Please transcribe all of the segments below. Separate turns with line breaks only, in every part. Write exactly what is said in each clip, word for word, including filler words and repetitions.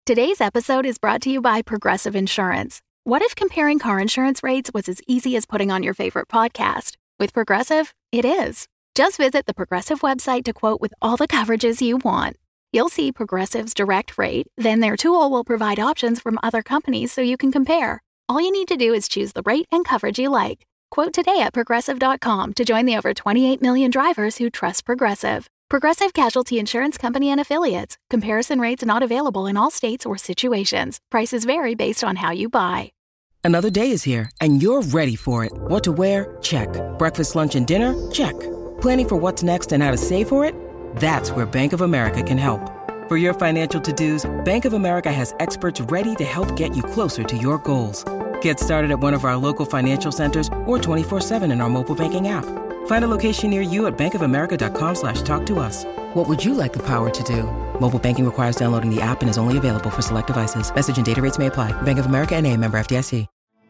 Today's episode is brought to you by Progressive Insurance. What if comparing car insurance rates was as easy as putting on your favorite podcast? With Progressive, it is. Just visit the Progressive website to quote with all the coverages you want. You'll see Progressive's direct rate, then their tool will provide options from other companies so you can compare. All you need to do is choose the rate and coverage you like. Quote today at progressive dot com to join the over twenty-eight million drivers who trust Progressive. Progressive Casualty Insurance Company and Affiliates. Comparison rates not available in all states or situations. Prices vary based on how you buy.
Another day is here, and you're ready for it. What to wear? Check. Breakfast, lunch, and dinner? Check. Planning for what's next and how to save for it? That's where Bank of America can help. For your financial to-dos, Bank of America has experts ready to help get you closer to your goals. Get started at one of our local financial centers or twenty-four seven in our mobile banking app. Find a location near you at bankofamerica.com slash talk to us. What would you like the power to do? Mobile banking requires downloading the app and is only available for select devices. Message and data rates may apply. Bank of America N A, member F D I C.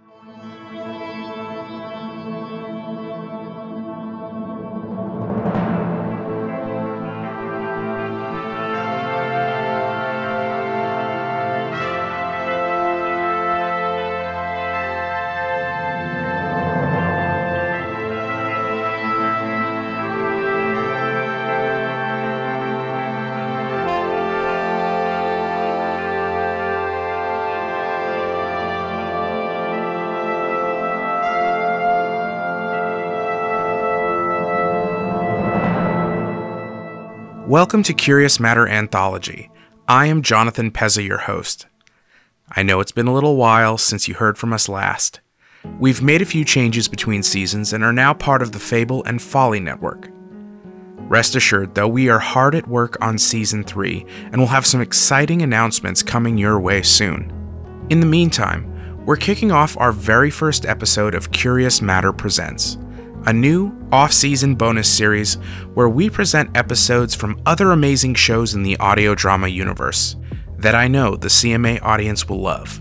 Welcome to Curious Matter Anthology. I am Jonathan Pezza, your host. I know it's been a little while since you heard from us last. We've made a few changes between seasons and are now part of the Fable and Folly Network. Rest assured, though, we are hard at work on Season three and will have some exciting announcements coming your way soon. In the meantime, we're kicking off our very first episode of Curious Matter Presents, a new off-season bonus series where we present episodes from other amazing shows in the audio drama universe that I know the C M A audience will love.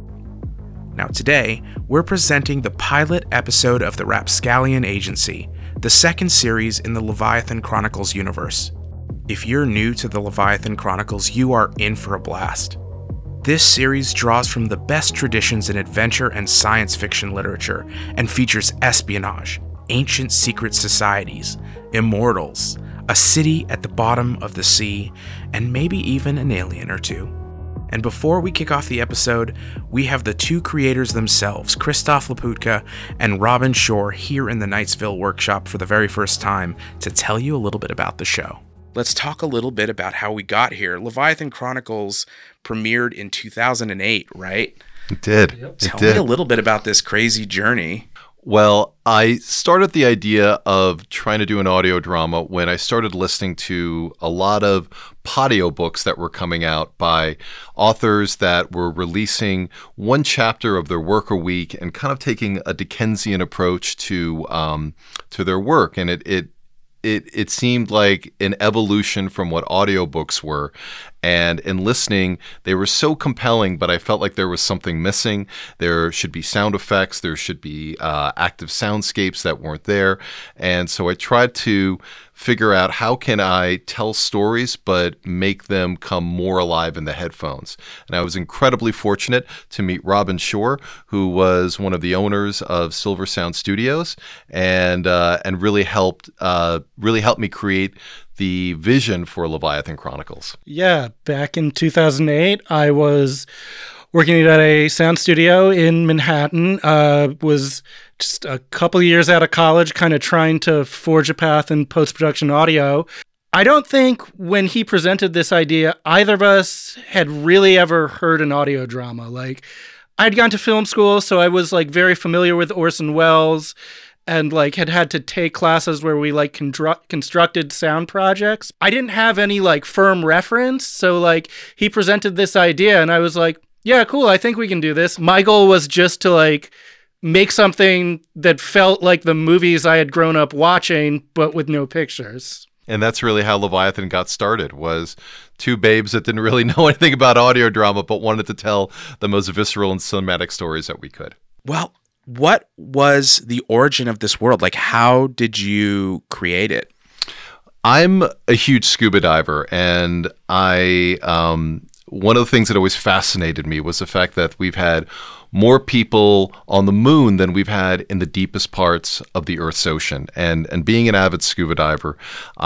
Now today, we're presenting the pilot episode of The Rapscallion Agency, the second series in the Leviathan Chronicles universe. If you're new to the Leviathan Chronicles, you are in for a blast. This series draws from the best traditions in adventure and science fiction literature and features espionage, ancient secret societies, immortals, a city at the bottom of the sea, and maybe even an alien or two. And before we kick off the episode, we have the two creators themselves, Christoph Laputka and Robin Shore, here in the Knightsville workshop for the very first time to tell you a little bit about the show. Let's talk a little bit about how we got here. Leviathan Chronicles premiered in two thousand eight, right?
It did.
Yep.
It
Tell
did.
me a little bit about this crazy journey.
Well, I started the idea of trying to do an audio drama when I started listening to a lot of podio books that were coming out by authors that were releasing one chapter of their work a week and kind of taking a Dickensian approach to um, to their work. And it it it it seemed like an evolution from what audiobooks were. And in listening, they were so compelling, but I felt like there was something missing. There should be sound effects. There should be uh, active soundscapes that weren't there. And so I tried to figure out how can I tell stories but make them come more alive in the headphones. And I was incredibly fortunate to meet Robin Shore, who was one of the owners of Silver Sound Studios, and uh, and really helped uh, really helped me create the vision for Leviathan Chronicles.
Yeah, back in two thousand eight, I was working at a sound studio in Manhattan. Uh, was just a couple of years out of college, kind of trying to forge a path in post-production audio. I don't think when he presented this idea, either of us had really ever heard an audio drama. Like, I'd gone to film school, so I was like very familiar with Orson Welles, and like had had to take classes where we like constru- constructed sound projects. I didn't have any like firm reference. So like he presented this idea and I was like, yeah, cool. I think we can do this. My goal was just to like make something that felt like the movies I had grown up watching, but with no pictures.
And that's really how Leviathan got started, was two babes that didn't really know anything about audio drama, but wanted to tell the most visceral and cinematic stories that we could.
Well, what was the origin of this world? Like, how did you create it?
I'm a huge scuba diver, and I um, one of the things that always fascinated me was the fact that we've had more people on the moon than we've had in the deepest parts of the Earth's ocean. And and being an avid scuba diver,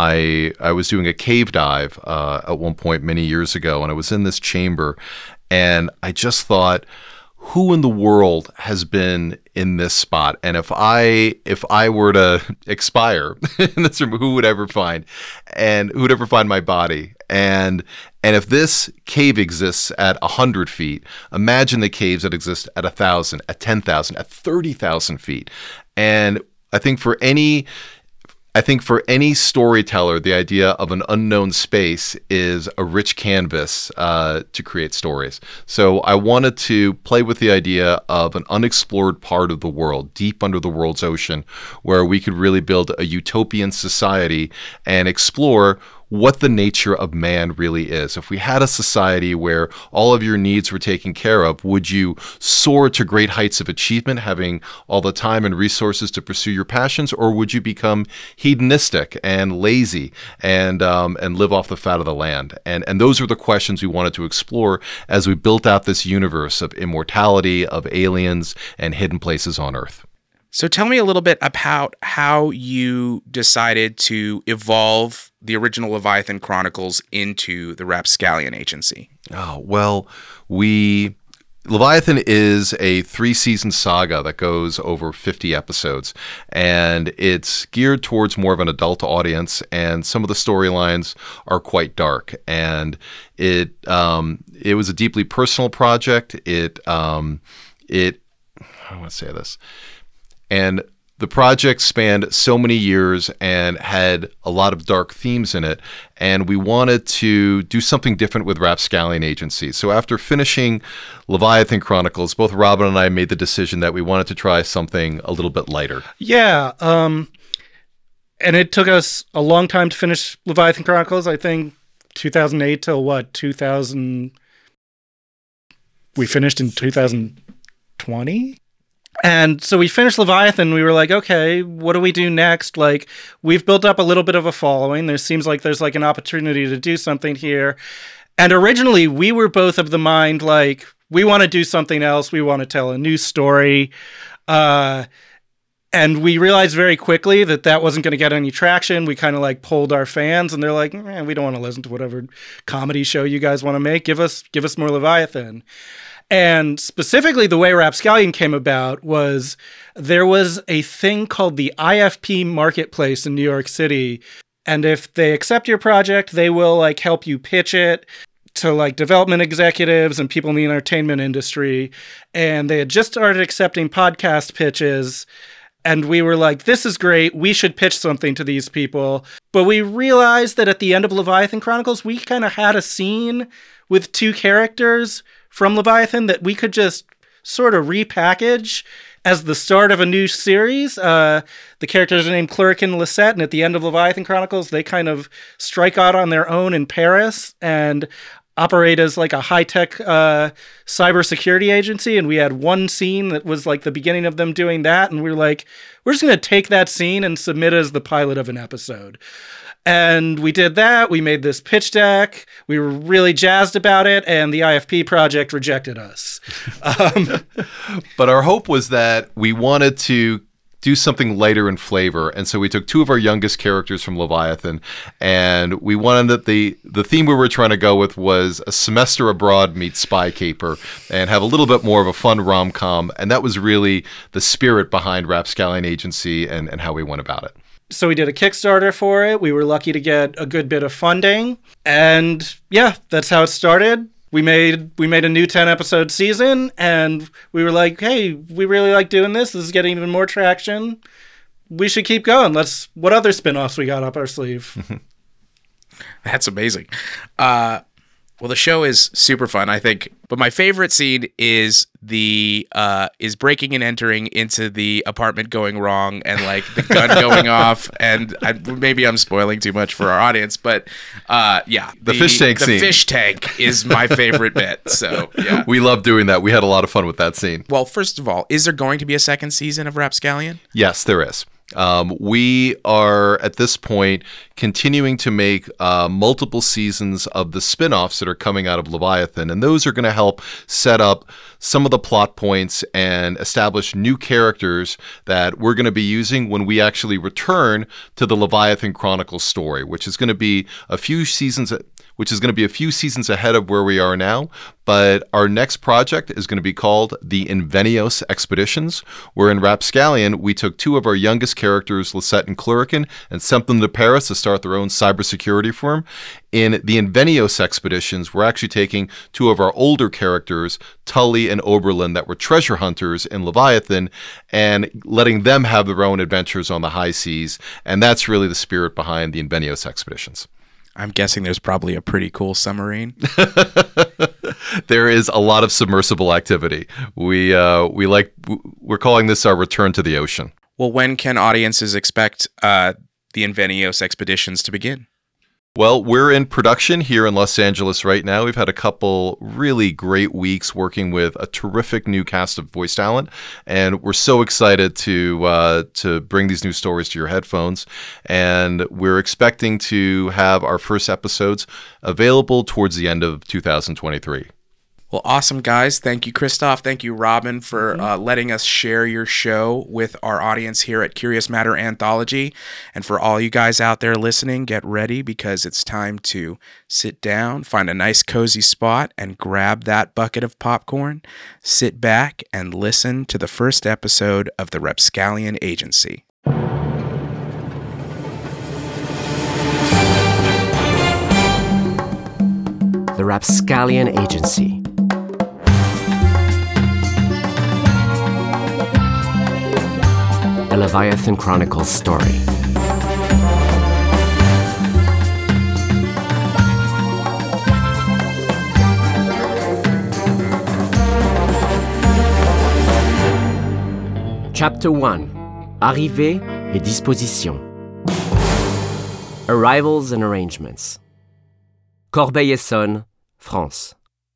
I I was doing a cave dive uh, at one point many years ago, and I was in this chamber, and I just thought, who in the world has been in this spot? And if I if I were to expire in this room, who would ever find and who would ever find my body? And and if this cave exists at a hundred feet, imagine the caves that exist at a thousand, at ten thousand, at thirty thousand feet. And I think for any I think for any storyteller, the idea of an unknown space is a rich canvas uh, to create stories. So I wanted to play with the idea of an unexplored part of the world, deep under the world's ocean, where we could really build a utopian society and explore what the nature of man really is. If we had a society where all of your needs were taken care of, would you soar to great heights of achievement, having all the time and resources to pursue your passions, or would you become hedonistic and lazy and um, and live off the fat of the land? And and those are the questions we wanted to explore as we built out this universe of immortality, of aliens, and hidden places on Earth.
So tell me a little bit about how you decided to evolve the original Leviathan Chronicles into the Rapscallion Agency.
Oh, well, we... Leviathan is a three-season saga that goes over fifty episodes, and it's geared towards more of an adult audience, and some of the storylines are quite dark. And it um, it was a deeply personal project. It um, it I want to say this. And the project spanned so many years and had a lot of dark themes in it, and we wanted to do something different with Rapscallion Agency. So after finishing Leviathan Chronicles, both Robin and I made the decision that we wanted to try something a little bit lighter.
Yeah, um, and it took us a long time to finish Leviathan Chronicles. I think two thousand eight till what, two thousand... We finished in two thousand twenty? And so we finished Leviathan. We were like, okay, what do we do next? Like, we've built up a little bit of a following. There seems like there's like an opportunity to do something here. And originally we were both of the mind, like, we want to do something else. We want to tell a new story. Uh, and we realized very quickly that that wasn't going to get any traction. We kind of like pulled our fans, and they're like, eh, we don't want to listen to whatever comedy show you guys want to make. Give us, give us more Leviathan. And specifically, the way Rapscallion came about was there was a thing called the I F P Marketplace in New York City. And if they accept your project, they will like help you pitch it to like development executives and people in the entertainment industry. And they had just started accepting podcast pitches. And we were like, this is great. We should pitch something to these people. But we realized that at the end of Leviathan Chronicles, we kind of had a scene with two characters from Leviathan that we could just sort of repackage as the start of a new series. Uh, the characters are named Cleric and Lisette, and at the end of Leviathan Chronicles, they kind of strike out on their own in Paris and operate as like a high-tech uh, cybersecurity agency. And we had one scene that was like the beginning of them doing that, and we were like, we're just going to take that scene and submit it as the pilot of an episode. And we did that. We made this pitch deck. We were really jazzed about it, and the I F P project rejected us. Um,
but our hope was that we wanted to do something lighter in flavor, and so we took two of our youngest characters from Leviathan, and we wanted that the the theme we were trying to go with was a semester abroad meets Spy Caper, and have a little bit more of a fun rom-com, and that was really the spirit behind Rapscallion Agency and, and how we went about it.
So we did a Kickstarter for it. We were lucky to get a good bit of funding. And yeah, that's how it started. We made we made a new ten episode season, and we were like, hey, we really like doing this. This is getting even more traction. We should keep going. Let's what other spinoffs we got up our sleeve?
That's amazing. Uh Well, the show is super fun, I think. But my favorite scene is the uh, is breaking and entering into the apartment going wrong, and like the gun going off. And I, maybe I'm spoiling too much for our audience, but uh, yeah,
the, the fish tank
the
scene.
The fish tank is my favorite bit. So yeah,
we love doing that. We had a lot of fun with that scene.
Well, first of all, is there going to be a second season of Rapscallion?
Yes, there is. Um, we are, at this point, continuing to make uh, multiple seasons of the spin-offs that are coming out of Leviathan, and those are going to help set up some of the plot points and establish new characters that we're going to be using when we actually return to the Leviathan Chronicles story, which is going to be a few seasons which is going to be a few seasons ahead of where we are now. But our next project is going to be called the Invenios Expeditions, where in Rapscallion, we took two of our youngest characters, Lisette and Cluracan, and sent them to Paris to start their own cybersecurity firm. In the Invenios Expeditions, we're actually taking two of our older characters, Tully and Oberlin, that were treasure hunters in Leviathan, and letting them have their own adventures on the high seas. And that's really the spirit behind the Invenios Expeditions.
I'm guessing there's probably a pretty cool submarine.
There is a lot of submersible activity. We uh, we like we're calling this our return to the ocean.
Well, when can audiences expect uh, the Invenios Expeditions to begin?
Well, we're in production here in Los Angeles right now. We've had a couple really great weeks working with a terrific new cast of voice talent, and we're so excited to uh, to bring these new stories to your headphones. And we're expecting to have our first episodes available towards the end of two thousand twenty-three.
Well, awesome, guys. Thank you, Christoph. Thank you, Robin, for mm-hmm. uh, letting us share your show with our audience here at Curious Matter Anthology. And for all you guys out there listening, get ready because it's time to sit down, find a nice cozy spot, and grab that bucket of popcorn, sit back, and listen to the first episode of the Rapscallion Agency.
The Rapscallion Agency. A Leviathan Chronicles story. Chapter one. Arrivée et disposition. Arrivals and arrangements. Corbeil-Essonnes, France.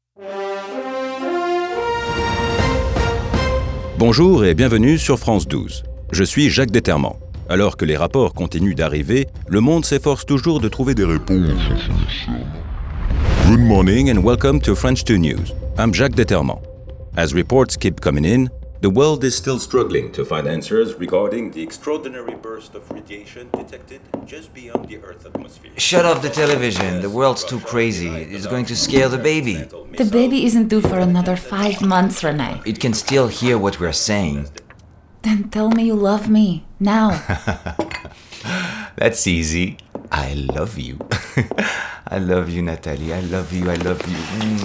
Bonjour et bienvenue sur France douze. Je suis Jacques Determant. Alors que les rapports continuent d'arriver, le monde s'efforce toujours de trouver des réponses. Good morning and welcome to French two News. I'm Jacques Determant. As reports keep coming in, the world is still struggling to find answers regarding the extraordinary burst of radiation detected just beyond the Earth's atmosphere.
Shut off the television. The world's too crazy. It's going to scare the baby.
The baby isn't due for another five months, Renee.
It can still hear what we're saying.
Then tell me you love me, now.
That's easy. I love you. I love you, Natalie. I love you, I love you.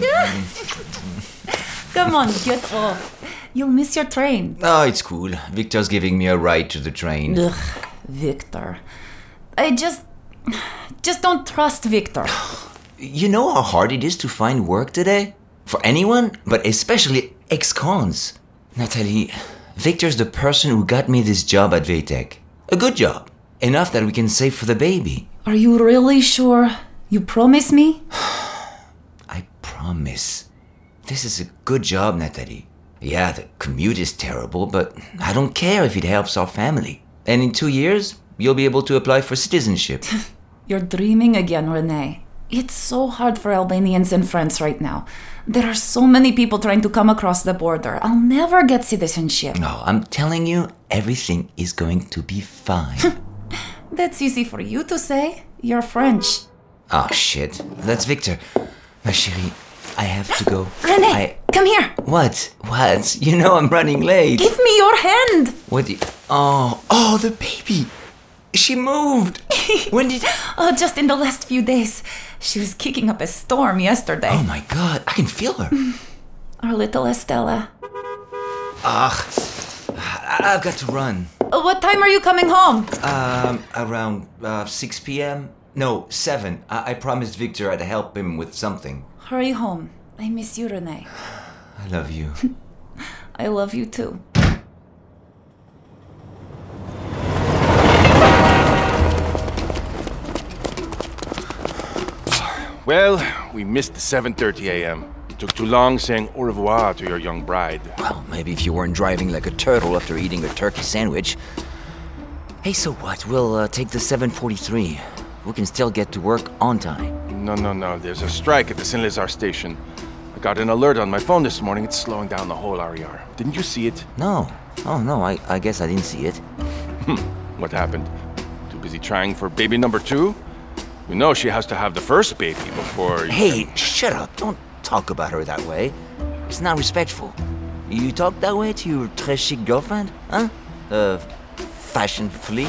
Come on, get off. You'll miss your train.
Oh, it's cool. Victor's giving me a ride to the train.
Ugh, Victor. I just... Just don't trust Victor.
You know how hard it is to find work today? For anyone, but especially ex-cons. Natalie, Victor's the person who got me this job at Vaytech. A good job. Enough that we can save for the baby.
Are you really sure? You promise me?
I promise. This is a good job, Natalie. Yeah, the commute is terrible, but I don't care if it helps our family. And in two years, you'll be able to apply for citizenship.
You're dreaming again, Renee. It's so hard for Albanians in France right now. There are so many people trying to come across the border. I'll never get citizenship.
No, I'm telling you, everything is going to be fine.
That's easy for you to say. You're French.
Oh, shit. That's Victor. Ma chérie, I have to go.
Renee,
I...
come here.
What? What? You know I'm running late.
Give me your hand.
What? Do you... Oh, oh, the baby. She moved. When did...
Oh, just in the last few days. She was kicking up a storm yesterday.
Oh my God, I can feel her.
Our little Estella.
Ugh, I've got to run.
What time are you coming home?
Um, around uh, six p.m. No, seven. I-, I promised Victor I'd help him with something.
Hurry home. I miss you, Renee.
I love you.
I love you too.
Well, we missed the seven thirty a.m. It took too long saying au revoir to your young bride.
Well, maybe if you weren't driving like a turtle after eating a turkey sandwich. Hey, so what? We'll uh, take the seven forty-three. We can still get to work on time.
No, no, no. There's a strike at the Saint-Lazare station. I got an alert on my phone this morning. It's slowing down the whole R E R. Didn't you see it?
No. Oh, no, I, I guess I didn't see it.
Hmm. What happened? Too busy trying for baby number two? You know she has to have the first baby before you
Hey,
can...
shut up. Don't talk about her that way. It's not respectful. You talk that way to your très chic girlfriend? Huh? Uh, fashion flea?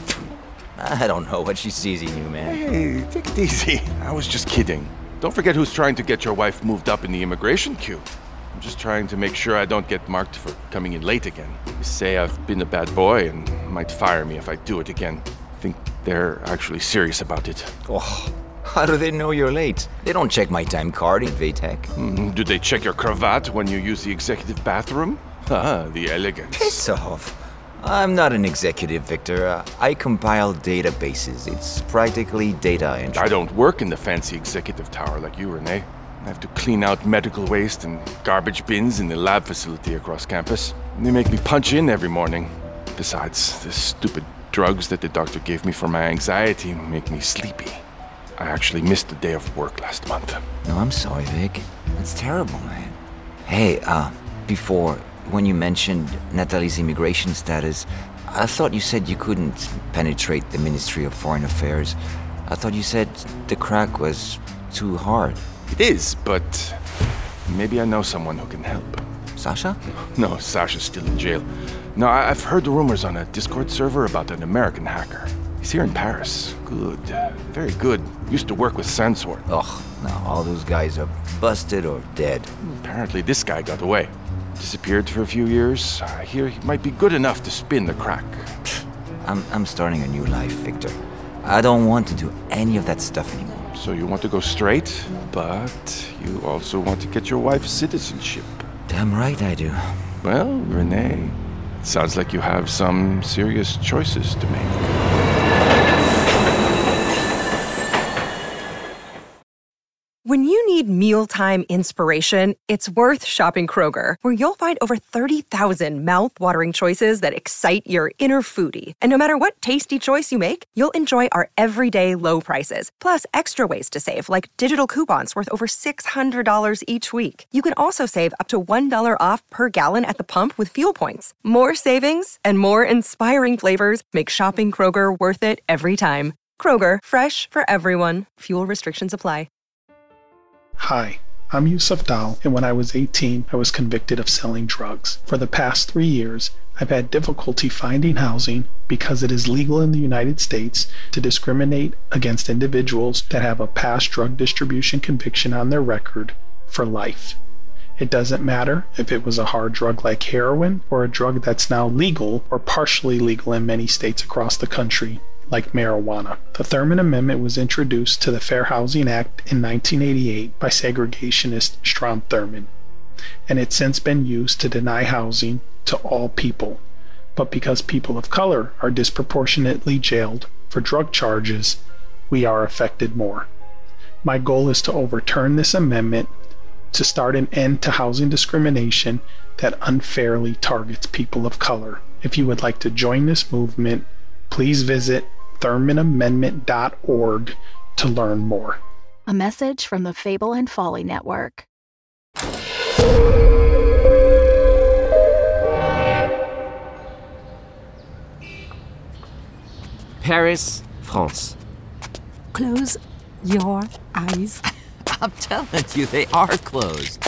I don't know what she sees in you, man.
Hey, take it easy. I was just kidding. Don't forget who's trying to get your wife moved up in the immigration queue. I'm just trying to make sure I don't get marked for coming in late again. They say I've been a bad boy and might fire me if I do it again. I think they're actually serious about it.
Oh, how do they know you're late? They don't check my time card in Vaytech.
Mm, do they check your cravat when you use the executive bathroom? Ah, the elegance.
Piss off. I'm not an executive, Victor. Uh, I compile databases. It's practically data entry.
I don't work in the fancy executive tower like you, Renee. I have to clean out medical waste and garbage bins in the lab facility across campus. They make me punch in every morning. Besides, the stupid drugs that the doctor gave me for my anxiety make me sleepy. I actually missed a day of work last month.
No, I'm sorry, Vic. That's terrible, man. Hey, uh, before, when you mentioned Natalie's immigration status, I thought you said you couldn't penetrate the Ministry of Foreign Affairs. I thought you said the crack was too hard.
It is, but maybe I know someone who can help.
Sasha?
No, Sasha's still in jail. No, I- I've heard the rumors on a Discord server about an American hacker. He's here in Paris. Good. Very good. Used to work with Sansort.
Ugh, no, all those guys are busted or dead.
Apparently this guy got away. Disappeared for a few years. I hear he might be good enough to spin the crack.
I'm, I'm starting a new life, Victor. I don't want to do any of that stuff anymore.
So you want to go straight, but you also want to get your wife's citizenship.
Damn right I do.
Well, Renee, it sounds like you have some serious choices to make.
When you need mealtime inspiration, it's worth shopping Kroger, where you'll find over thirty thousand mouth-watering choices that excite your inner foodie. And no matter what tasty choice you make, you'll enjoy our everyday low prices, plus extra ways to save, like digital coupons worth over six hundred dollars each week. You can also save up to one dollar off per gallon at the pump with fuel points. More savings and more inspiring flavors make shopping Kroger worth it every time. Kroger, fresh for everyone. Fuel restrictions apply.
Hi, I'm Yusuf Dal, and when I was eighteen, I was convicted of selling drugs. For the past three years, I've had difficulty finding housing because it is legal in the United States to discriminate against individuals that have a past drug distribution conviction on their record for life. It doesn't matter if it was a hard drug like heroin or a drug that's now legal or partially legal in many states across the country, like marijuana. The Thurman Amendment was introduced to the Fair Housing Act in nineteen eighty-eight by segregationist Strom Thurmond, and it's since been used to deny housing to all people. But because people of color are disproportionately jailed for drug charges, we are affected more. My goal is to overturn this amendment to start an end to housing discrimination that unfairly targets people of color. If you would like to join this movement, please visit thurman amendment dot org to learn more.
A message from the Fable and Folly Network.
Paris, France.
Close your eyes.
I'm telling you, they are closed.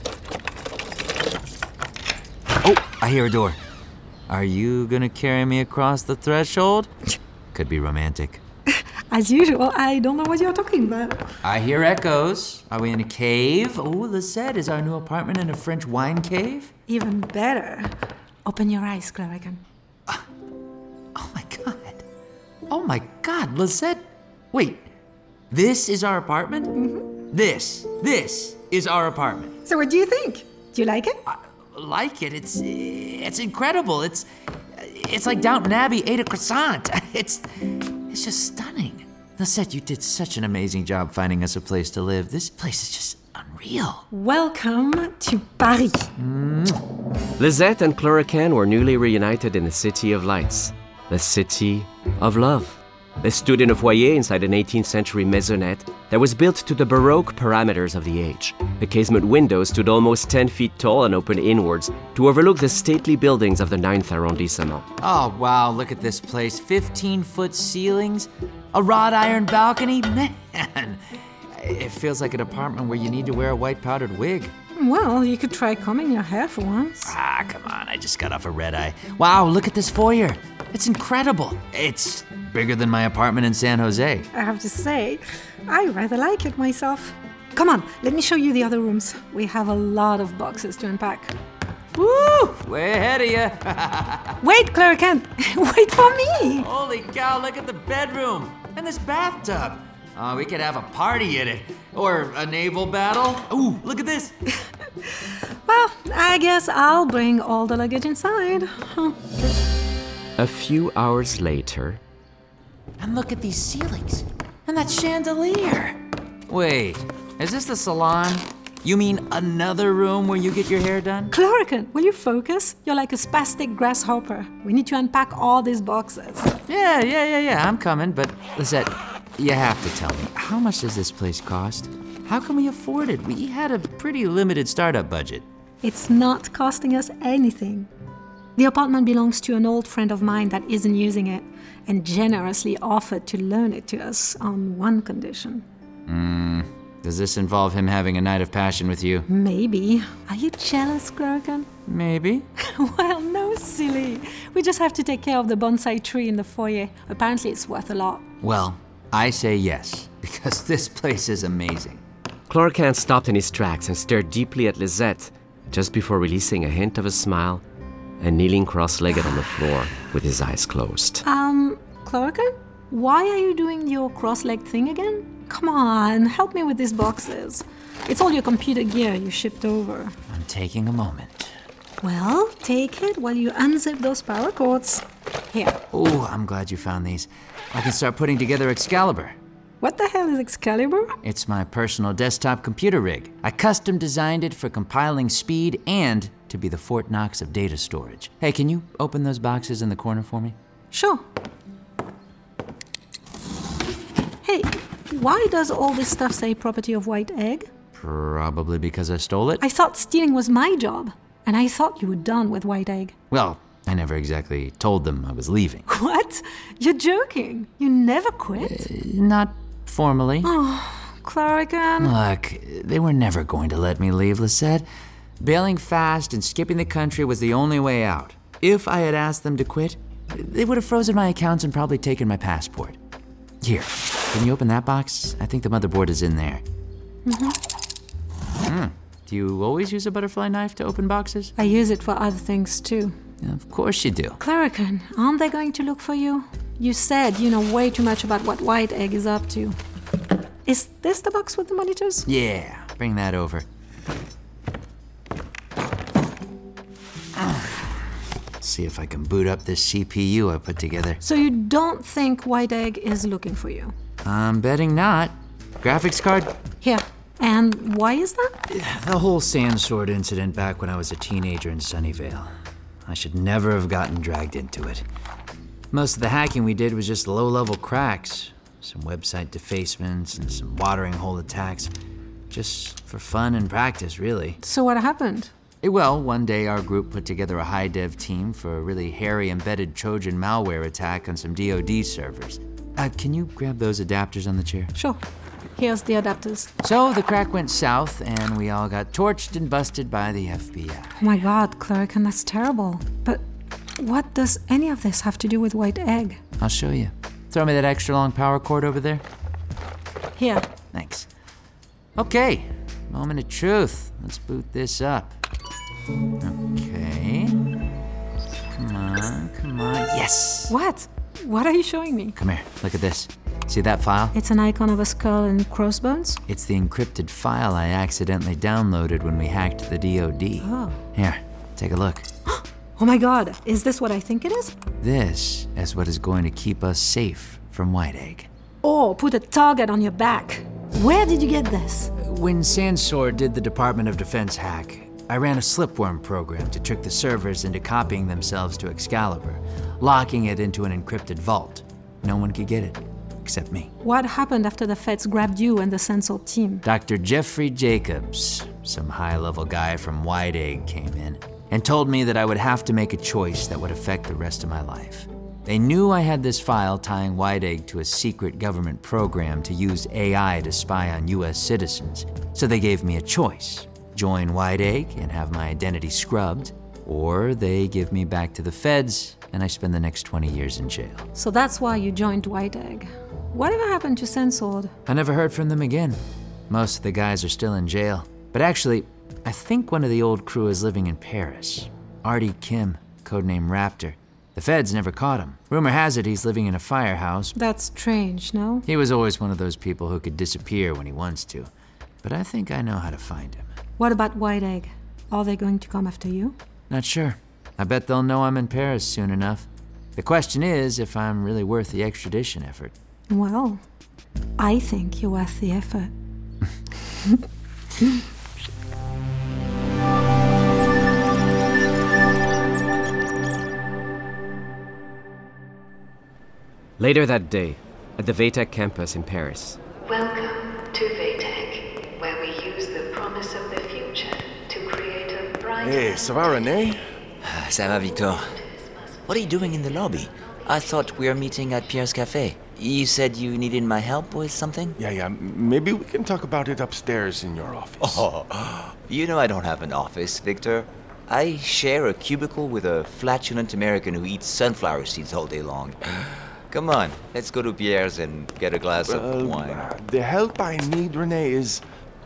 Oh, I hear a door. Are you gonna carry me across the threshold? Could be romantic.
As usual, I don't know what you're talking about.
I hear echoes. Are we in a cave? Oh, Lisette, is our new apartment in a French wine cave?
Even better. Open your eyes, Clarican.
Uh, oh my god. Oh my god, Lisette. Wait, this is our apartment?
Mm-hmm.
This, this is our apartment.
So what do you think? Do you like it?
I like it. It's it's incredible. It's it's like Downton Abbey ate a croissant. It's it's just stunning. Lisette, you did such an amazing job finding us a place to live. This place is just unreal.
Welcome to Paris.
Lisette and Chlorocan were newly reunited in the City of Lights. The city of love. They stood in a foyer inside an eighteenth century maisonette that was built to the Baroque parameters of the age. The casement windows stood almost ten feet tall and opened inwards to overlook the stately buildings of the ninth arrondissement.
Oh, wow, look at this place. fifteen-foot ceilings, a wrought iron balcony. Man, it feels like an apartment where you need to wear a white powdered wig.
Well, you could try combing your hair for once.
Ah, come on, I just got off a red eye. Wow, look at this foyer. It's incredible. It's bigger than my apartment in San Jose.
I have to say, I rather like it myself. Come on, let me show you the other rooms. We have a lot of boxes to unpack.
Woo! Way ahead of you.
Wait, Clark Kent. Wait for me.
Holy cow, look at the bedroom and this bathtub. Oh, we could have a party in it. Or a naval battle. Ooh, look at this.
Well, I guess I'll bring all the luggage inside. Huh.
A few hours later...
And look at these ceilings. And that chandelier. Wait, is this the salon? You mean another room where you get your hair done?
Chloroquine, will you focus? You're like a spastic grasshopper. We need to unpack all these boxes.
Yeah, yeah, yeah, yeah, I'm coming. But Lisette, you have to tell me, how much does this place cost? How can we afford it? We had a pretty limited startup budget.
It's not costing us anything. The apartment belongs to an old friend of mine that isn't using it and generously offered to loan it to us on one condition.
Hmm. Does this involve him having a night of passion with you?
Maybe. Are you jealous, Chloroquine?
Maybe.
Well, no, silly. We just have to take care of the bonsai tree in the foyer. Apparently it's worth a lot.
Well, I say yes, because this place is amazing.
Chloroquine stopped in his tracks and stared deeply at Lisette, just before releasing a hint of a smile and kneeling cross-legged on the floor with his eyes closed.
Um, Chloroquine? Why are you doing your cross-legged thing again? Come on, help me with these boxes. It's all your computer gear you shipped over.
I'm taking a moment.
Well, take it while you unzip those power cords. Here.
Oh, I'm glad you found these. I can start putting together Excalibur.
What the hell is Excalibur?
It's my personal desktop computer rig. I custom designed it for compiling speed and to be the Fort Knox of data storage. Hey, can you open those boxes in the corner for me?
Sure. Hey, why does all this stuff say property of White Egg?
Probably because I stole it.
I thought stealing was my job, and I thought you were done with White Egg.
Well, I never exactly told them I was leaving.
What? You're joking. You never quit?
Uh, not formally.
Oh, Chloroquine.
Look, they were never going to let me leave, Lisette. Bailing fast and skipping the country was the only way out. If I had asked them to quit, they would have frozen my accounts and probably taken my passport. Here, can you open that box? I think the motherboard is in there.
Mm-hmm.
Mm. Do you always use a butterfly knife to open boxes?
I use it for other things too.
Of course you do.
Chloroquine, aren't they going to look for you? You said you know way too much about what White Egg is up to. Is this the box with the monitors?
Yeah, bring that over. See if I can boot up this C P U I put together.
So you don't think White Egg is looking for you?
I'm betting not. Graphics card?
Here. And why is that?
The whole sand sword incident back when I was a teenager in Sunnyvale. I should never have gotten dragged into it. Most of the hacking we did was just low-level cracks. Some website defacements and some watering hole attacks. Just for fun and practice, really.
So what happened?
Well, one day our group put together a high-dev team for a really hairy embedded Trojan malware attack on some D O D servers. Uh, can you grab those adapters on the chair?
Sure. Here's the adapters.
So the crack went south, and we all got torched and busted by the F B I.
Oh my God, Chloroquine, that's terrible. But what does any of this have to do with White Egg?
I'll show you. Throw me that extra long power cord over there.
Here.
Thanks. Okay, moment of truth. Let's boot this up. Okay. Come on, come on. Yes!
What? What are you showing me?
Come here, look at this. See that file?
It's an icon of a skull and crossbones?
It's the encrypted file I accidentally downloaded when we hacked the D O D.
Oh.
Here, take a look.
Oh my God, is this what I think it is?
This is what is going to keep us safe from White Egg.
Oh, put a target on your back. Where did you get this?
When Sandsword did the Department of Defense hack, I ran a slipworm program to trick the servers into copying themselves to Excalibur, locking it into an encrypted vault. No one could get it, except me.
What happened after the feds grabbed you and the Sensor team?
Doctor Jeffrey Jacobs, some high-level guy from White Egg, came in and told me that I would have to make a choice that would affect the rest of my life. They knew I had this file tying White Egg to a secret government program to use A I to spy on U S citizens, so they gave me a choice. Join White Egg and have my identity scrubbed, or they give me back to the feds and I spend the next twenty years in jail.
So that's why you joined White Egg. Whatever happened to Censored?
I never heard from them again. Most of the guys are still in jail. But actually, I think one of the old crew is living in Paris. Artie Kim, codename Raptor. The feds never caught him. Rumor has it he's living in a firehouse.
That's strange, no?
He was always one of those people who could disappear when he wants to. But I think I know how to find him.
What about White Egg? Are they going to come after you?
Not sure. I bet they'll know I'm in Paris soon enough. The question is if I'm really worth the extradition effort.
Well, I think you're worth the effort.
Later that day, at the VETEC campus in Paris.
Welcome to VETEC, where we use the promise of the future to create a brighter...
Hey, ça va, René?
Ça va, Victor. What are you doing in the lobby? I thought we were meeting at Pierre's Cafe. You said you needed my help with something?
Yeah, yeah. Maybe we can talk about it upstairs in your office.
Oh, you know I don't have an office, Victor. I share a cubicle with a flatulent American who eats sunflower seeds all day long. Come on, let's go to Pierre's and get a glass
well,
of wine.
Uh, the help I need, René, is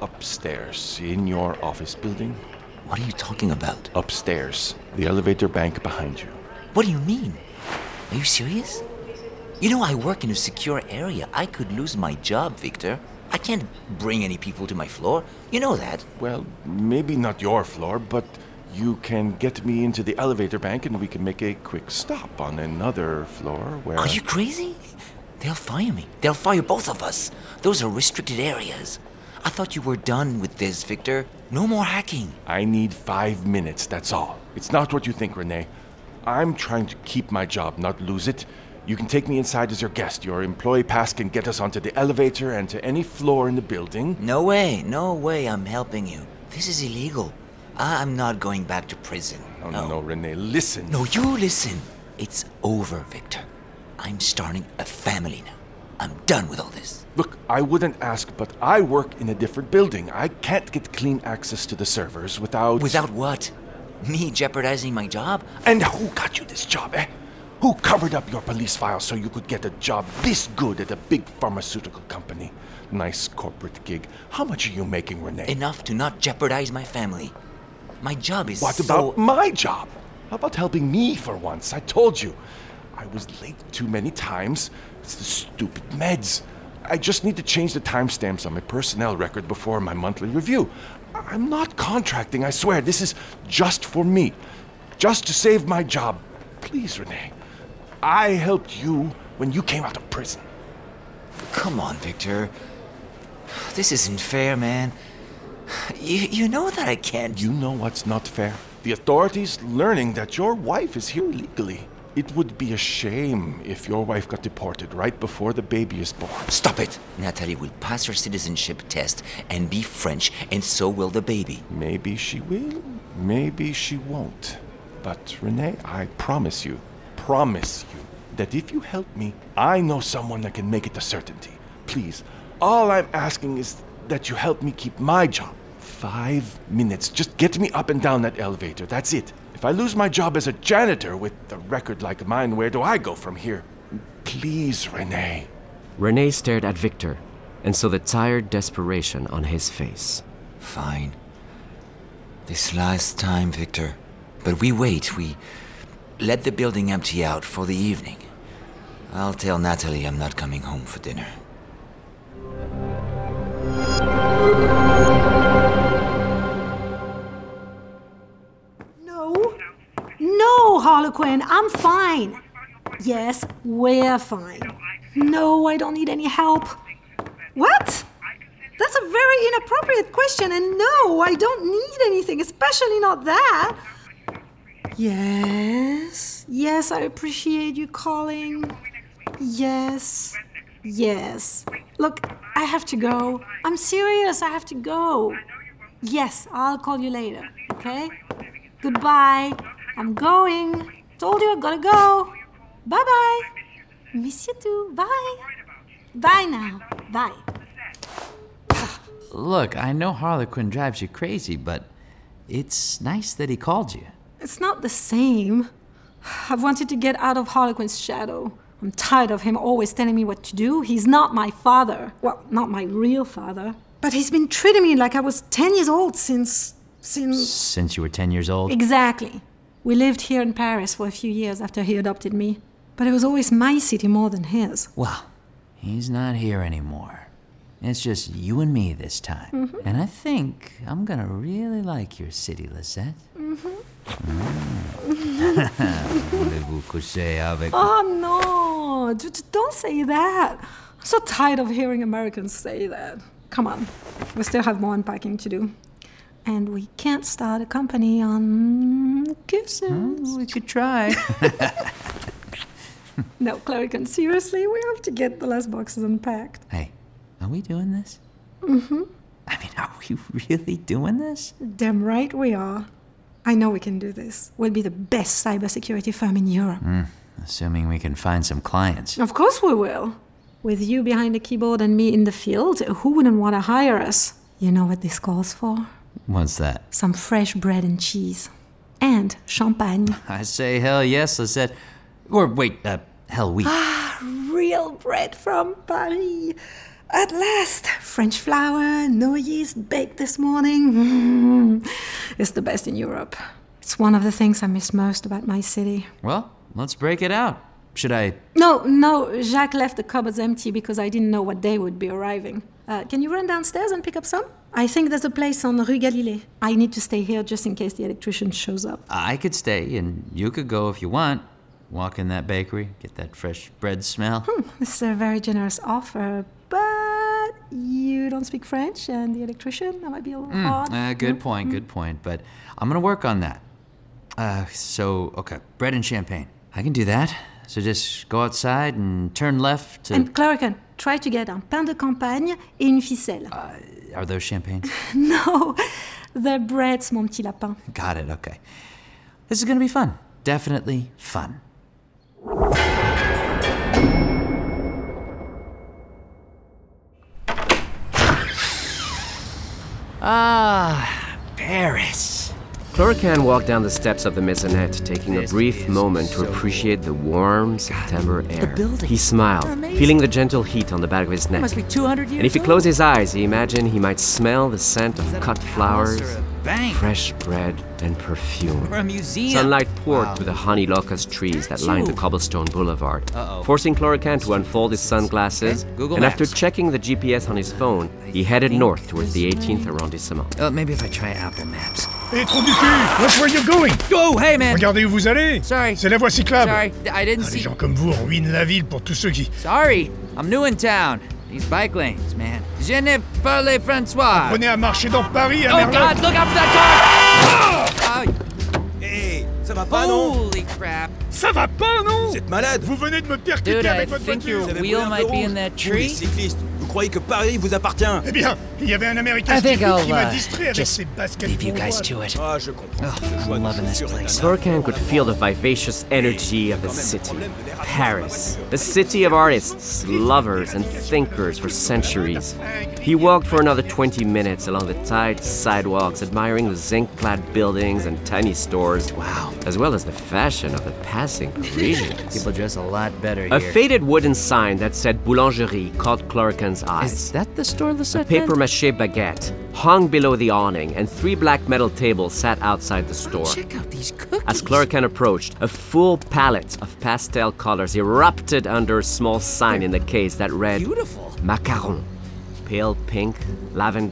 upstairs in your office building.
What are you talking about?
Upstairs. The elevator bank behind you.
What do you mean? Are you serious? You know I work in a secure area. I could lose my job, Victor. I can't bring any people to my floor. You know that.
Well, maybe not your floor, but you can get me into the elevator bank and we can make a quick stop on another floor where...
Are you crazy? They'll fire me. They'll fire both of us. Those are restricted areas. I thought you were done with this, Victor. No more hacking.
I need five minutes, that's all. It's not what you think, René. I'm trying to keep my job, not lose it. You can take me inside as your guest. Your employee pass can get us onto the elevator and to any floor in the building.
No way, no way I'm helping you. This is illegal. I'm not going back to prison.
No, no, no, René, listen.
No, you listen. It's over, Victor. I'm starting a family now. I'm done with all this.
Look, I wouldn't ask, but I work in a different building. I can't get clean access to the servers without...
Without what? Me jeopardizing my job?
And who got you this job, eh? Who covered up your police files so you could get a job this good at a big pharmaceutical company? Nice corporate gig. How much are you making, René?
Enough to not jeopardize my family. My job is
What
so...
about my job? How about helping me for once? I told you. I was late too many times. It's the stupid meds. I just need to change the timestamps on my personnel record before my monthly review. I'm not contracting, I swear. This is just for me. Just to save my job. Please, René. I helped you when you came out of prison.
Come on, Victor. This isn't fair, man. You, you know that I can't...
You know what's not fair? The authorities learning that your wife is here illegally. It would be a shame if your wife got deported right before the baby is born.
Stop it! Natalie will pass her citizenship test and be French, and so will the baby.
Maybe she will, maybe she won't. But René, I promise you, promise you, that if you help me, I know someone that can make it a certainty. Please, all I'm asking is that you help me keep my job. Five minutes. Just get me up and down that elevator. That's it. If I lose my job as a janitor with a record like mine, where do I go from here? Please, René.
René stared at Victor and saw the tired desperation on his face.
Fine. This last time, Victor. But we wait. We let the building empty out for the evening. I'll tell Natalie I'm not coming home for dinner.
No, Harlequin, I'm fine. Yes, we're fine. No, I don't need any help. What? That's a very inappropriate question, and no, I don't need anything, especially not that. Yes, yes, I appreciate you calling. Yes, yes. Look, I have to go. I'm serious, I have to go. Yes, I'll call you later, okay? Goodbye. I'm going. Told you I gotta go. Bye-bye. Miss you too. Bye. Bye now. Bye.
Look, I know Harlequin drives you crazy, but it's nice that he called you.
It's not the same. I've wanted to get out of Harlequin's shadow. I'm tired of him always telling me what to do. He's not my father. Well, not my real father. But he's been treating me like I was ten years old since... Since...
Since you were ten years old?
Exactly. We lived here in Paris for a few years after he adopted me. But it was always my city more than his.
Well, he's not here anymore. It's just you and me this time.
Mm-hmm.
And I think I'm gonna really like your city, Lisette.
Mm-hmm.
Mm. Voulez-vous coucher avec...
Oh, no. D- d- don't say that. I'm so tired of hearing Americans say that. Come on. We still have more unpacking to do. And we can't start a company on kisses.
Hmm, we could try.
No, Clarican, seriously, we have to get the last boxes unpacked.
Hey, are we doing this?
Mm-hmm.
I mean, are we really doing this?
Damn right we are. I know we can do this. We'll be the best cybersecurity firm in Europe.
Mm, assuming we can find some clients.
Of course we will. With you behind the keyboard and me in the field, who wouldn't want to hire us? You know what this calls for?
What's that?
Some fresh bread and cheese. And champagne.
I say hell yes, Lisette. Or wait, uh, hell we.
Ah, real bread from Paris. At last. French flour, no yeast, baked this morning. Mm. It's the best in Europe. It's one of the things I miss most about my city.
Well, let's break it out. Should I...
No, no, Jacques left the cupboards empty because I didn't know what day would be arriving. Uh, can you run downstairs and pick up some? I think there's a place on Rue Galilée. I need to stay here just in case the electrician shows up.
I could stay, and you could go if you want. Walk in that bakery, get that fresh bread smell.
Hmm, this is a very generous offer, but you don't speak French, and the electrician, that might be a little
Mm,
hard.
uh, good
Mm,
point,
mm.
good point. But I'm gonna work on that. Uh, so, okay, bread and champagne. I can do that. So just go outside and turn left to...
And Clarican, try to get un pain de campagne et une ficelle.
Uh, are those champagnes?
No, they're breads, mon petit lapin.
Got it, okay. This is gonna be fun. Definitely fun. Ah, Paris.
Chlorocan walked down the steps of the maisonette, taking a brief moment to appreciate the warm September air. He smiled, feeling the gentle heat on the back of his neck.
Must be two hundred years
And if he
old.
closed his eyes, he imagined he might smell the scent of cut flowers,
or a bank?
fresh bread, and perfume.
Or a museum.
Sunlight poured
Wow.
through the honey locust trees that lined the cobblestone boulevard,
Uh-oh.
forcing Chlorocan to unfold his sunglasses.
Okay, Google
and after
Maps.
checking the G P S on his phone, he headed north towards the eighteenth arrondissement.
Uh, maybe if I try Apple Maps.
Hé, trou du cul! Watch where you're going!
Oh, hey, man!
Regardez où vous allez!
Sorry.
C'est la voie cyclable!
Sorry, I didn't
Ah,
see...
les gens comme vous ruinent la ville pour tous ceux qui...
Sorry, I'm new in town. These bike lanes, man. Je ne parle François.
Prenez à marcher dans Paris, à
Oh,
Merlin!
God, look out for that car!
Hé, ça va pas, non?
Holy crap.
Ça va pas, non?
Vous êtes malade?
Vous venez de me percuter
Dude, I
avec votre
think
voiture!
your
Vous avez
wheel
brûlé un
might
feu
be
rouge.
in that
Vous, les
tree.
cyclistes, vous croyez que Paris vous appartient?
Eh bien, il y avait un Américain
I think
stupide
I'll
qui m'a
uh,
distrait avec
just
ses baskets
leave you guys
bourgeoises.
to it.
Ah, je comprends.
Oh,
Ce choix
I'm
de
loving this
chaussures est
place.
un
Chlorocan could feel the vivacious energy of the city. Paris, the city of artists, lovers, and thinkers for centuries. He walked for another twenty minutes along the tight sidewalks, admiring the zinc-clad buildings and tiny stores,
Wow.
as well as the fashion of the passing Parisians.
People dress a lot better
A
here.
faded wooden sign that said Boulangerie caught Chlorocan's eyes.
Is that the store,
A
Lisette?
papier-mâché baguette hung below the awning, and three black metal tables sat outside the store.
Check out these cookies.
As Chlorocan approached, a full palette of pastel colors erupted under a small sign in the case that read
Beautiful.
Macaron. Pale pink, lavender,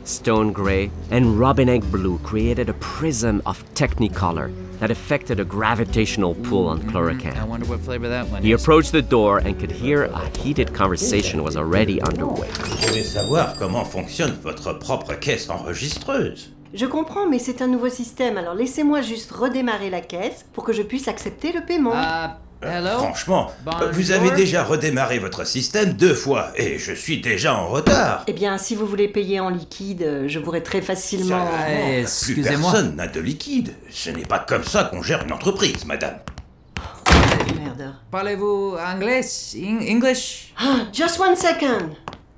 stone gray, and robin egg blue created a prism of Technicolor that affected a gravitational pull on Chlorocan.
I wonder what flavor that one
He
is.
approached the door and could hear a heated conversation was already underway.
Vous voulez savoir comment fonctionne votre propre caisse enregistreuse?
Je comprends, mais c'est un nouveau système, alors laissez-moi juste redémarrer la caisse pour que je puisse accepter le paiement.
Uh, hello?
Franchement,
Bonjour.
vous avez déjà redémarré votre système deux fois et je suis déjà en retard.
Eh bien, si vous voulez payer en liquide, je pourrais très facilement...
Eh,
Plus
excusez-moi.
personne n'a de liquide. Ce n'est pas comme ça qu'on gère une entreprise, madame.
Merde.
Parlez-vous anglais? In- English?
Ah, just one second.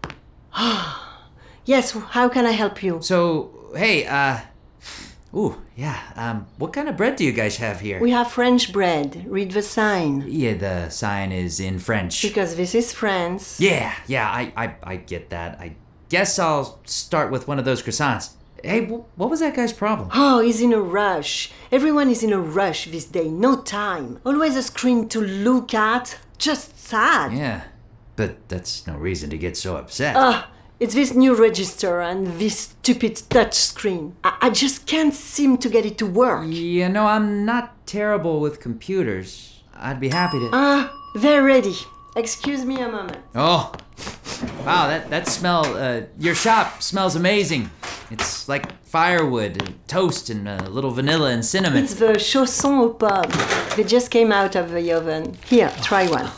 Ah, yes, how can I help you?
So, hey, uh... Ooh, yeah, um, what kind of bread do you guys have here?
We have French bread. Read the sign.
Yeah, the sign is in French.
Because this is France.
Yeah, yeah, I, I, I get that. I guess I'll start with one of those croissants. Hey, wh- what was that guy's problem?
Oh, he's in a rush. Everyone is in a rush this day. No time. Always a screen to look at. Just sad.
Yeah, but that's no reason to get so upset.
Ah, it's this new register and this stupid touch screen. I, I just can't seem to get it to work.
You know, I'm not terrible with computers. I'd be happy to...
Ah, they're ready. Excuse me a moment.
Oh, wow, that, that smell, uh, your shop smells amazing. It's like firewood and toast and a little vanilla and cinnamon.
It's the Chausson au pomme. They just came out of the oven. Here, try one.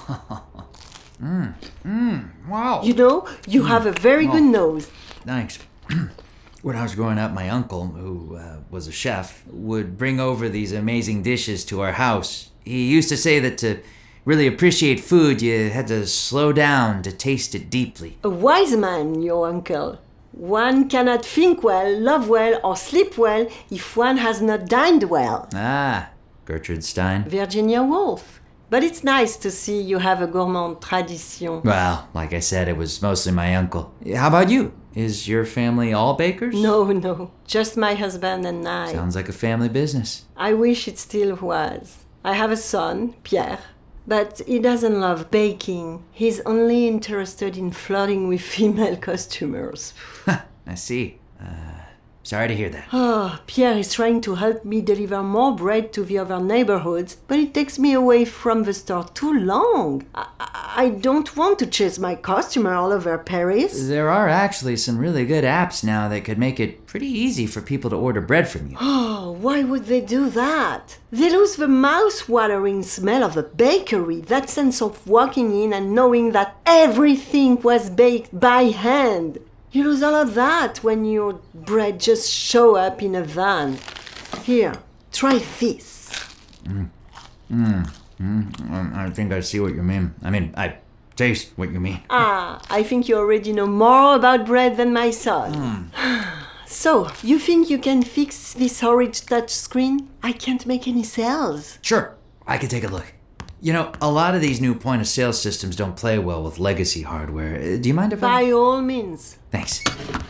Mmm, mmm, wow.
You know, you have a very
Oh.
good nose.
Thanks. When I was growing up, my uncle, who uh, was a chef, would bring over these amazing dishes to our house. He used to say that to really appreciate food, you had to slow down to taste it deeply.
A wise man, your uncle. One cannot think well, love well, or sleep well if one has not dined well.
Ah, Gertrude Stein.
Virginia Woolf. But it's nice to see you have a gourmand tradition.
Well, like I said, it was mostly my uncle. How about you? Is your family all bakers?
No, no. Just my husband and I.
Sounds like a family business.
I wish it still was. I have a son, Pierre, but he doesn't love baking. He's only interested in flirting with female customers.
I see. Uh, sorry to hear that.
Oh, Pierre is trying to help me deliver more bread to the other neighborhoods, but it takes me away from the store too long. I, I don't want to chase my customer all over Paris.
There are actually some really good apps now that could make it pretty easy for people to order bread from you.
Oh, why would they do that? They lose the mouth-watering smell of a bakery, that sense of walking in and knowing that everything was baked by hand. You lose all of that when your bread just show up in a van. Here, try this.
Mm. Mm. Mm. I think I see what you mean. I mean, I taste what you mean.
Ah, I think you already know more about bread than my son.
Mm.
So, you think you can fix this horrid touch screen? I can't make any sales.
Sure, I can take a look. You know, a lot of these new point-of-sale systems don't play well with legacy hardware. Do you mind if I...
By all means.
Thanks.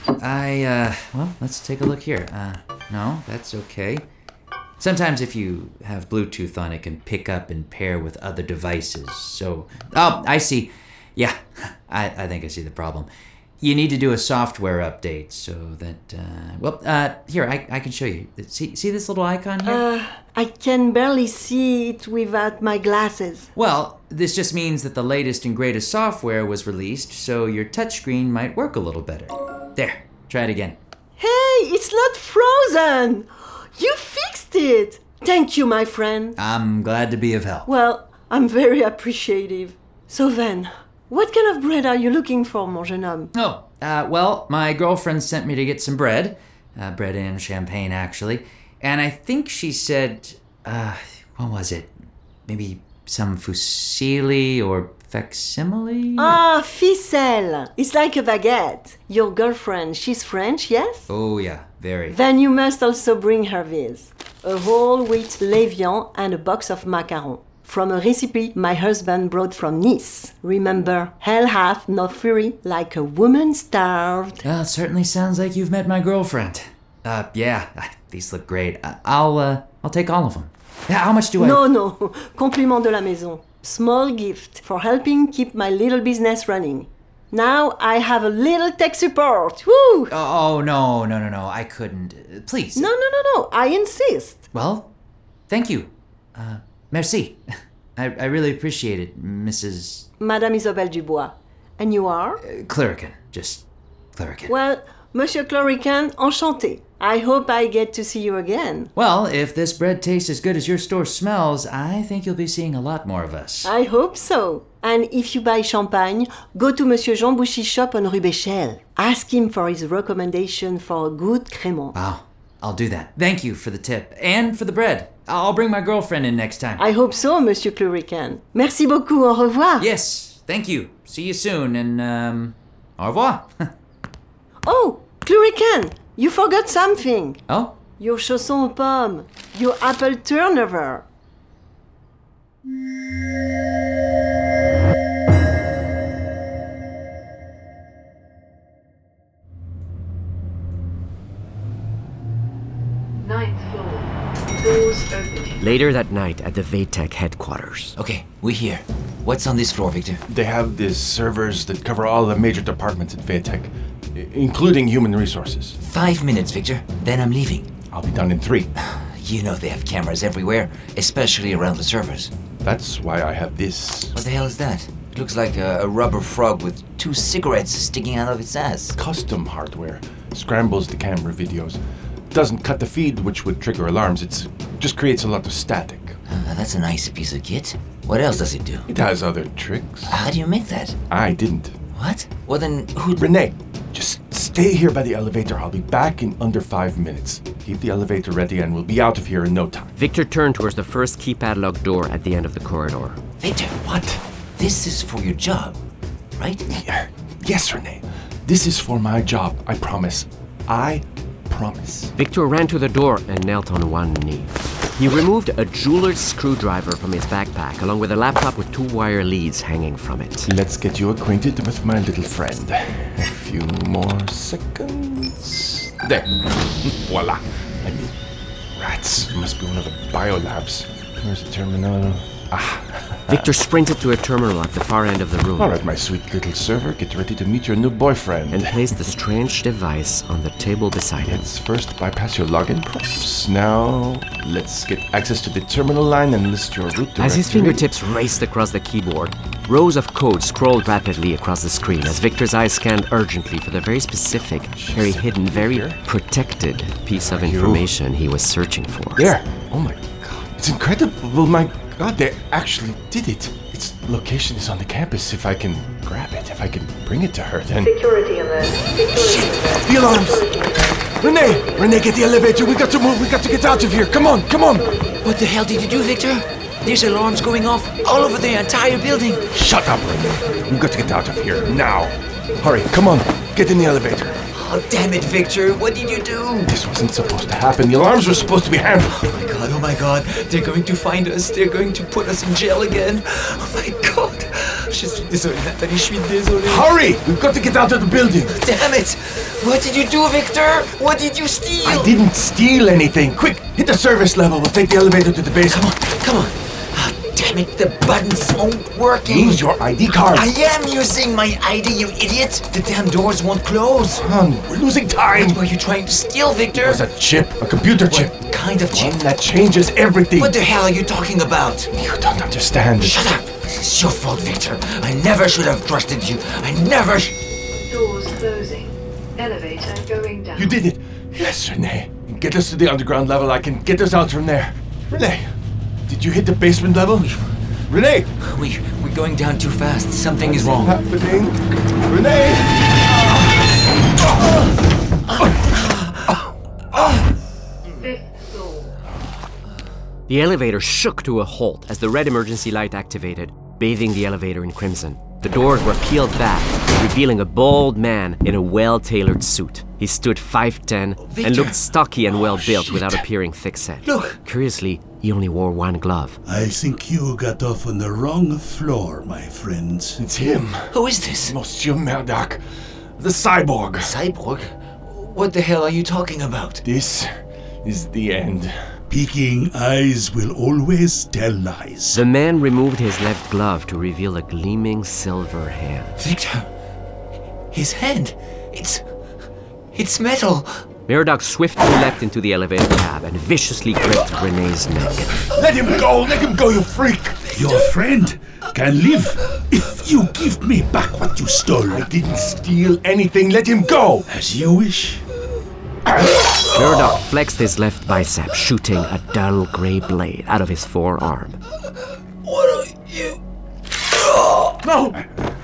I, uh, well, let's take a look here. Uh, no, that's okay. Sometimes if you have Bluetooth on, it can pick up and pair with other devices. So, oh, I see. Yeah, I, I think I see the problem. You need to do a software update so that, uh, well, uh, here, I, I can show you. See, see this little icon here?
Uh, I can barely see it without my glasses.
Well, this just means that the latest and greatest software was released, so your touchscreen might work a little better. There, try it again.
Hey, it's not frozen! You fixed it! Thank you, my friend.
I'm glad to be of help.
Well, I'm very appreciative. So then, what kind of bread are you looking for, mon jeune homme?
Oh, uh, well, my girlfriend sent me to get some bread. Uh, bread and champagne, actually. And I think she said, uh, what was it? Maybe some fusilli or facsimile?
Ah, ficelle. It's like a baguette. Your girlfriend, she's French, yes?
Oh, yeah, very.
Then you must also bring her this. A whole wheat levain and a box of macarons. From a recipe my husband brought from Nice. Remember, hell hath no fury like a woman starved.
Well, it certainly sounds like you've met my girlfriend. Uh, yeah, these look great. I'll, uh, I'll take all of them. How much do I...
No, no. Compliment de la maison. Small gift for helping keep my little business running. Now I have a little tech support. Woo!
Oh, no, no, no, no. I couldn't. Uh, Please.
No, no, no, no. I insist.
Well, thank you. Uh, merci. I, I really appreciate it, Missus
Madame Isabelle Dubois. And you are?
Uh, Clerican. Just Clerican.
Well, Monsieur Clerican, enchanté. I hope I get to see you again.
Well, if this bread tastes as good as your store smells, I think you'll be seeing a lot more of us.
I hope so. And if you buy champagne, go to Monsieur Jean Bouchy's shop on Rue Béchelle. Ask him for his recommendation for a good crémant.
Wow, I'll do that. Thank you for the tip. And for the bread. I'll bring my girlfriend in next time.
I hope so, Monsieur Clerican. Merci beaucoup. Au revoir.
Yes, thank you. See you soon, and, um, au revoir.
Oh, Clerican, you forgot something.
Oh?
Your chausson aux pommes. Your apple turnover.
Ninth floor. Doors opening.
Later that night at the Vatek headquarters.
Okay, we're here. What's on this floor, Victor?
They have these servers that cover all the major departments at Vatek, i- including human resources.
Five minutes, Victor. Then I'm leaving.
I'll be done in three.
You know they have cameras everywhere, especially around the servers.
That's why I have this.
What the hell is that? It looks like a, a rubber frog with two cigarettes sticking out of its ass.
Custom hardware. Scrambles the camera videos. Doesn't cut the feed, which would trigger alarms. It just creates a lot of static.
Uh, that's a nice piece of kit. What else does it do?
It has other tricks.
How do you make that?
I didn't.
What? Well then, who...
Renee, just stay here by the elevator. I'll be back in under five minutes. Keep the elevator ready and we'll be out of here in no time.
Victor turned towards the first keypad locked door at the end of the corridor.
Victor,
what?
This is for your job, right?
Yeah. Yes, Renee. This is for my job, I promise. I promise.
Victor ran to the door and knelt on one knee. He removed a jeweler's screwdriver from his backpack, along with a laptop with two wire leads hanging from it.
Let's get you acquainted with my little friend. A few more seconds. There. Voila. I mean, rats. Must be one of the biolabs. Where's the terminal? Ah.
Victor sprinted to a terminal at the far end of the room.
All right, my sweet little server, get ready to meet your new boyfriend.
And placed the strange device on the table beside him.
Let's first bypass your login prompts. Now, let's get access to the terminal line and list your root directory.
As his fingertips raced across the keyboard, rows of code scrolled rapidly across the screen as Victor's eyes scanned urgently for the very specific, very hidden, very protected piece of information he was searching for.
There! Oh my god, it's incredible, my god, they actually did it. Its location is on the campus. If I can grab it, if I can bring it to her, then...
Security alert. Security alert.
The alarms! Renee! Renee, get the elevator. We got to move. We got to get out of here. Come on, come on!
What the hell did you do, Victor? There's alarms going off all over the entire building.
Shut up, Renee. We've got to get out of here now. Hurry, come on. Get in the elevator.
Oh, damn it, Victor. What did you do?
This wasn't supposed to happen. The alarms were supposed to be handled.
Oh my god, oh my god. They're going to find us. They're going to put us in jail again. Oh my god. Je suis désolé, Nathalie. Je suis désolé.
Hurry! We've got to get out of the building.
Damn it. What did you do, Victor? What did you steal?
I didn't steal anything. Quick, hit the service level. We'll take the elevator to the basement.
Come on, come on. Oh, damn it, the buttons aren't working.
Use your I D card.
I am using my I D, you idiot. The damn doors won't close.
Hon, we're losing time.
What were you trying to steal, Victor?
It was a chip, a computer
what
chip.
Kind of chip?
One that changes everything.
What the hell are you talking about?
You don't understand.
Shut up. It's your fault, Victor. I never should have trusted you. I never sh-
Doors closing. Elevator going down.
You did it. Yes, Renee. Get us to the underground level. I can get us out from there. Renee, did you hit the basement level? Renee!
We, we're going down too fast. Something
What's
is wrong.
happening? Renee!
Fifth floor.
The elevator shook to a halt as the red emergency light activated, bathing the elevator in crimson. The doors were peeled back, revealing a bald man in a well-tailored suit. He stood five ten
Victor.
and looked stocky and well-built
shit.
without appearing thick-set.
Look.
Curiously, he only wore one glove.
I think you got off on the wrong floor, my friends.
It's him.
Who is this?
Monsieur Murdoch. The cyborg.
Cyborg? What the hell are you talking about?
This is the end.
Peeking eyes will always tell lies.
The man removed his left glove to reveal a gleaming silver hand.
Victor, His hand. It's... It's metal.
Meriadoc swiftly leapt into the elevator cab and viciously gripped Renee's neck.
Let him go! Let him go, you freak!
Your friend can live if you give me back what you stole.
I didn't steal anything. Let him go!
As you wish.
Meriadoc flexed his left bicep, shooting a dull gray blade out of his forearm.
What are you?
No!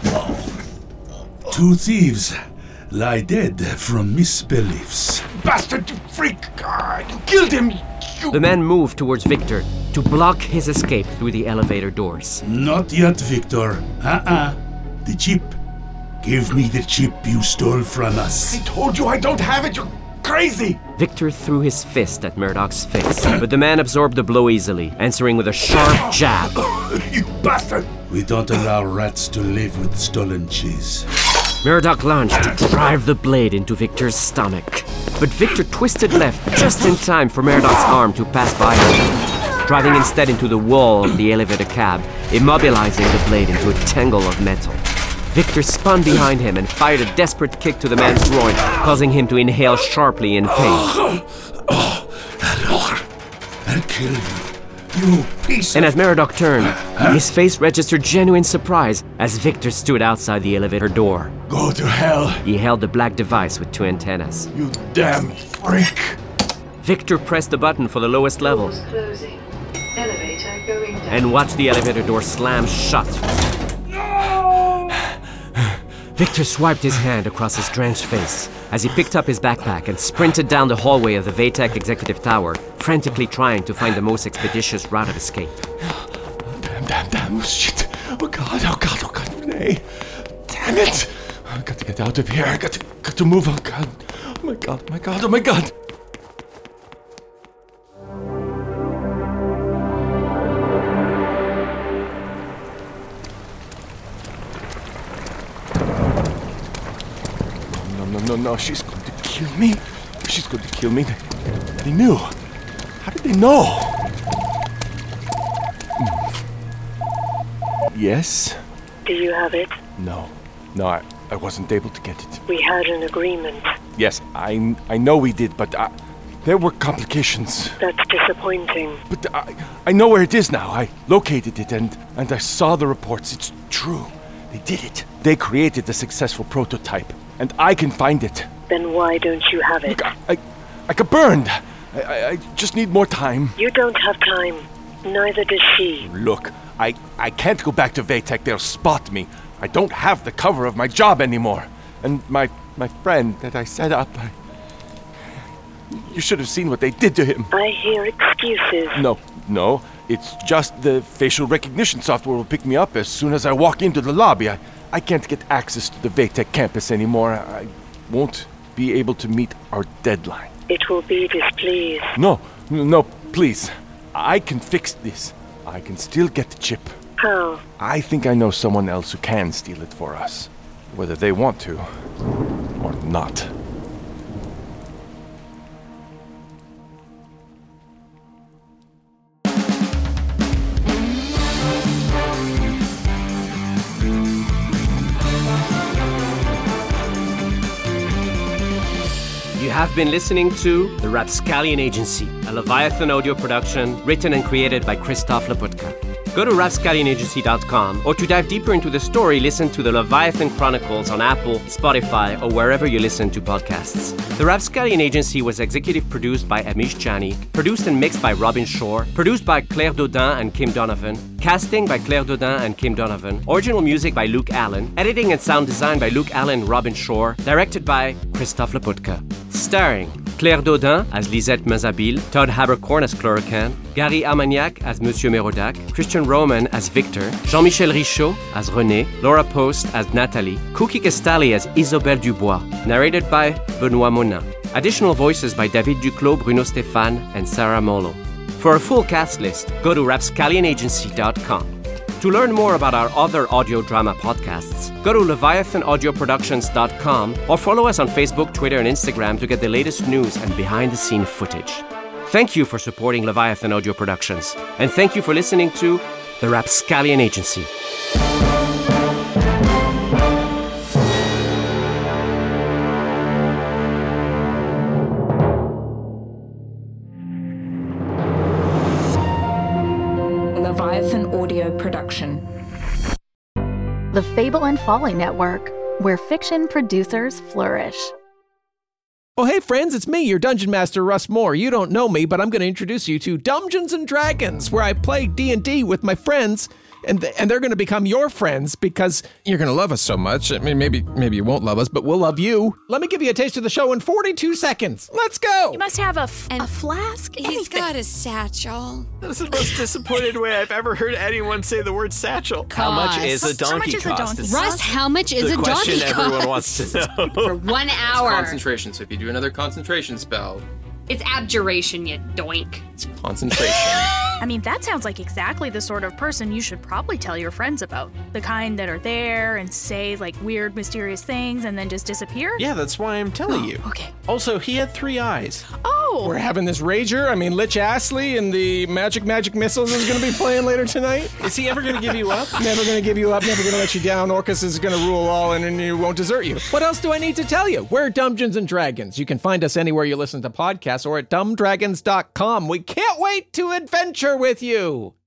Two thieves lie dead from misbeliefs.
Bastard, you freak! Ah, you killed him! You...
The man moved towards Victor to block his escape through the elevator doors.
Not yet, Victor. Uh-uh. The chip. Give me the chip you stole from us.
I told you I don't have it, you're crazy!
Victor threw his fist at Merdoc's face, but the man absorbed the blow easily, answering with a sharp jab.
You bastard!
We don't allow rats to live with stolen cheese.
Meriadoc lunged to drive the blade into Victor's stomach. But Victor twisted left just in time for Meridoc's arm to pass by him, driving instead into the wall of the elevator cab, immobilizing the blade into a tangle of metal. Victor spun behind him and fired a desperate kick to the man's groin, causing him to inhale sharply in pain.
Oh, alors, I'll kill you. You piece
And
of...
as Meriadoc turned, his face registered genuine surprise as Victor stood outside the elevator door.
Go to hell!
He held the black device with two antennas.
You damn freak!
Victor pressed the button for the lowest level
Doors closing. Elevator going down.
and watched the elevator door slam shut. Victor swiped his hand across his drenched face as he picked up his backpack and sprinted down the hallway of the Vatek Executive Tower, frantically trying to find the most expeditious route of escape.
Damn, damn, damn, shit. Oh god, oh god, oh god, Renee. Damn it. I got to get out of here. I got to, got to move, oh god. Oh my god, oh my god, oh my god. No, no, no, she's going to kill me. She's going to kill me. They, they knew. How did they know? Hmm. Yes?
Do you have it?
No. No, I, I wasn't able to get it.
We had an agreement.
Yes, I, I know we did, but I, there were complications.
That's disappointing.
But I, I know where it is now. I located it and, and I saw the reports. It's true. They did it. They created a successful prototype. And I can find it.
Then why don't you have it?
Look, I, I, I got burned. I, I, I just need more time.
You don't have time. Neither does she.
Look, I, I can't go back to Vatek. They'll spot me. I don't have the cover of my job anymore. And my my friend that I set up, I, you should have seen what they did to him.
I hear excuses.
No, no. It's just the facial recognition software will pick me up as soon as I walk into the lobby. I, I can't get access to the Vatek campus anymore. I won't be able to meet our deadline.
It will be displeased.
No, no, please. I can fix this. I can still get the chip.
How?
I think I know someone else who can steal it for us. Whether they want to or not.
You have been listening to The Rapscallion Agency, a Leviathan audio production written and created by Christophe Laputka. Go to rapscallion agency dot com, or to dive deeper into the story, listen to the Leviathan Chronicles on Apple, Spotify, or wherever you listen to podcasts. The Rapscallion Agency was executive produced by Amish Chani, produced and mixed by Robin Shore, produced by Claire Dodin and Kim Donovan, casting by Claire Dodin and Kim Donovan, original music by Luke Allen, editing and sound design by Luke Allen and Robin Shore, directed by Christophe Laputka. Starring Claire Dodin as Lisette Mazabil, Todd Habercorn as Chlorocan, Gary Armagnac as Monsieur Merodach, Christian Roman as Victor, Jean-Michel Richaud as René, Laura Post as Nathalie, Cookie Castali as Isobel Dubois, narrated by Benoît Monin. Additional voices by David Duclos, Bruno Stéphane, and Sarah Molo. For a full cast list, go to rapscallion agency dot com. To learn more about our other audio drama podcasts, go to leviathan audio productions dot com or follow us on Facebook, Twitter, and Instagram to get the latest news and behind-the-scene footage. Thank you for supporting Leviathan Audio Productions, and thank you for listening to The Rapscallion Agency.
Leviathan Audio production.
The Fable and Folly Network, where fiction producers flourish.
Oh, hey, friends, it's me, your Dungeon Master, Russ Moore. You don't know me, but I'm going to introduce you to Dungeons and Dragons, where I play D and D with my friends, and th- and they're going to become your friends because you're going to love us so much. I mean, maybe maybe you won't love us, but we'll love you. Let me give you a taste of the show in forty-two seconds. Let's go!
You must have a, f- a flask.
He's
anything.
got a satchel.
That's the most disappointed way I've ever heard anyone say the word satchel.
How much is a donkey
How much is a
cost?
donkey?
Russ, how much is
the
a donkey
question
cost?
everyone wants to know.
For one hour.
Concentration, so if you do another concentration spell...
It's abjuration, you doink.
It's concentration.
I mean, that sounds like exactly the sort of person you should probably tell your friends about. The kind that are there and say, like, weird, mysterious things and then just disappear?
Yeah, that's why I'm telling you.
Okay.
Also, he had three eyes.
Oh!
We're having this rager. I mean, Lich Astley and the Magic Magic Missiles is going to be playing later tonight.
Is he ever going to give you up?
Never going to give you up, never going to let you down. Orcus is going to rule all and, and he won't desert you. What else do I need to tell you? We're Dungeons and Dragons. You can find us anywhere you listen to podcasts or at dumb dragons dot com. We can't wait to adventure with you.